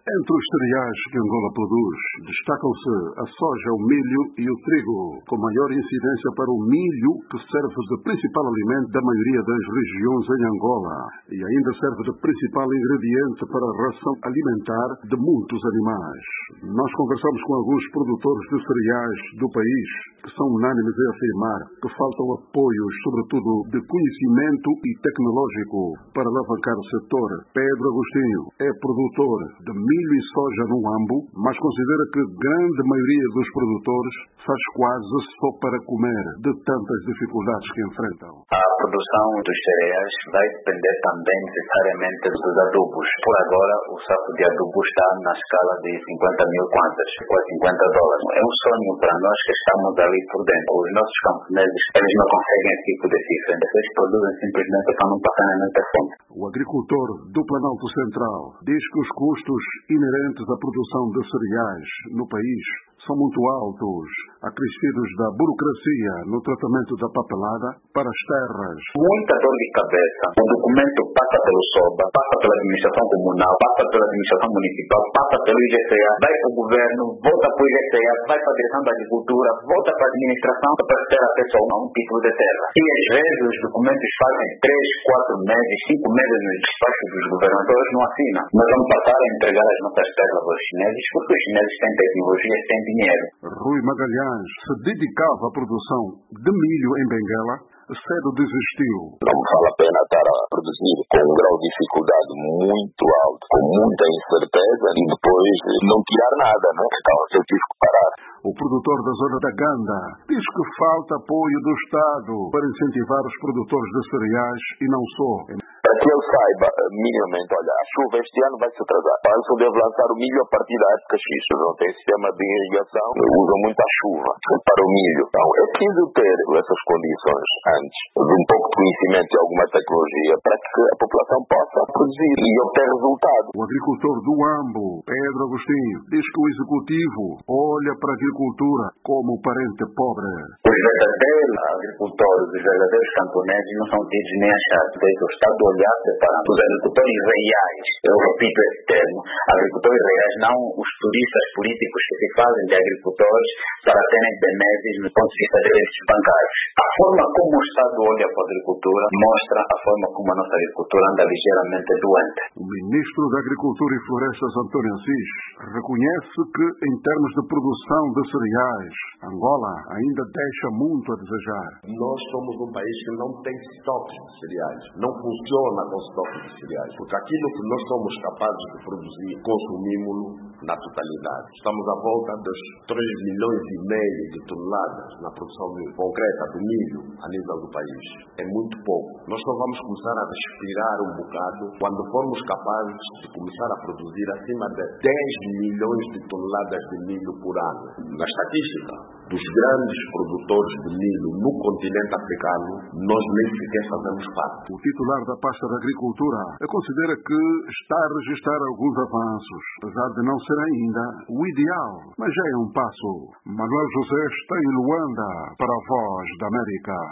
Entre os cereais que Angola produz, destacam-se a soja, o milho e o trigo, com maior incidência para o milho, que serve de principal alimento da maioria das regiões em Angola e ainda serve de principal ingrediente para a ração alimentar de muitos animais. Nós conversamos com alguns produtores de cereais do país que são unânimes em afirmar que falta o apoio, sobretudo de conhecimento e tecnológico, para alavancar o setor. Pedro Agostinho é produtor de milho e soja no Huambo, mas considera que a grande maioria dos produtores faz quase só para comer, de tantas dificuldades que enfrentam. A produção dos cereais vai depender também necessariamente dos adubos. Por agora, o saco de adubo está na escala de 50 mil kwanzas, ou $50. É um sonho para nós que estamos ali por dentro. Os nossos camponeses, eles não conseguem esse tipo de cifra. Eles produzem simplesmente para não passar muita fome. O agricultor do Planalto Central diz que os custos inerentes à produção de cereais no país são muito altos, acrescidos da burocracia no tratamento da papelada para as terras. Muita dor de cabeça. O documento passa pelo SOBA, passa pela administração comunal, passa pela administração municipal, passa pelo IGCA, vai para o governo, volta para o IGCA, vai para a direção da agricultura, volta para a administração para ter acesso a um título de terra. E às vezes os documentos fazem 3, 4 meses, 5 meses nos despachos dos governadores não assinam. Nós vamos passar a entregar as nossas terras aos chineses, porque os chineses têm tecnologia, têm dinheiro. Rui Magalhães se dedicava à produção de milho em Benguela, cedo desistiu. Não vale a pena estar a produzir com um grau de dificuldade muito alto, com muita incerteza e depois não tirar nada, não é? Então eu tive que parar. O produtor da zona da Ganda diz que falta apoio do Estado para incentivar os produtores de cereais e não só. Para que eu saiba, minimamente, olha, a chuva este ano vai se atrasar. Então, só devo lançar o milho a partir da época X. Não tem sistema de irrigação, usam muita chuva para o milho. Então, é preciso ter essas condições antes, de um pouco de conhecimento e alguma tecnologia, para que a população possa produzir e obter resultado. O agricultor do Huambo, Pedro Agostinho, diz que o executivo olha para a agricultura como parente pobre. Os verdadeiros agricultores, os verdadeiros camponeses não são tidos nem achados. O Estado olhar separando os agricultores reais, eu repito esse termo, agricultores reais, não os turistas políticos que se fazem de agricultores para terem benesses no ponto de vista de direitos bancários. A forma como o Estado olha para a agricultura mostra a forma como a nossa agricultura anda ligeiramente doente. O ministro da Agricultura e Florestas, António Assis, reconhece que, em termos de produção de cereais, Angola ainda deixa muito a desejar. Nós somos um país que não tem estoques de cereais, não funciona com estoques de cereais, porque aquilo que nós somos capazes de produzir, consumimos-lo na totalidade. Estamos à volta dos 3,5 milhões de toneladas na produção concreta do milho a nível do país. É muito pouco. Nós só vamos começar a respirar um bocado quando formos capazes de começar a produzir acima de 10 milhões de toneladas de milho por ano. Na estatística dos grandes produtores de milho no continente africano, nós nem sequer fazemos parte. O titular da pasta da Agricultura considera que está a registrar alguns avanços, apesar de não ser ainda o ideal, mas já é um passo. Manuel José está em Luanda para a Voz da América.